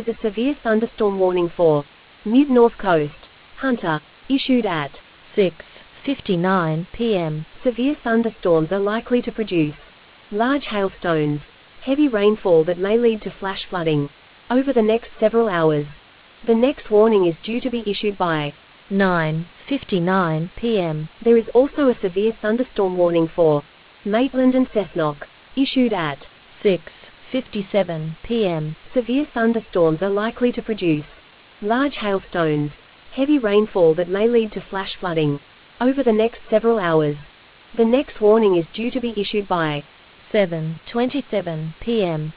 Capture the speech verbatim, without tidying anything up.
a severe thunderstorm warning for mid-north coast. Hunter. Issued at six fifty-nine p m Severe thunderstorms are likely to produce large hailstones, heavy rainfall that may lead to flash flooding over the next several hours. The next warning is due to be issued by nine fifty-nine p m There is also a severe thunderstorm warning for Maitland and Cessnock. Issued at six fifty-seven p m Severe thunderstorms are likely to produce large hailstones, heavy rainfall that may lead to flash flooding over the next several hours. The next warning is due to be issued by seven twenty-seven p m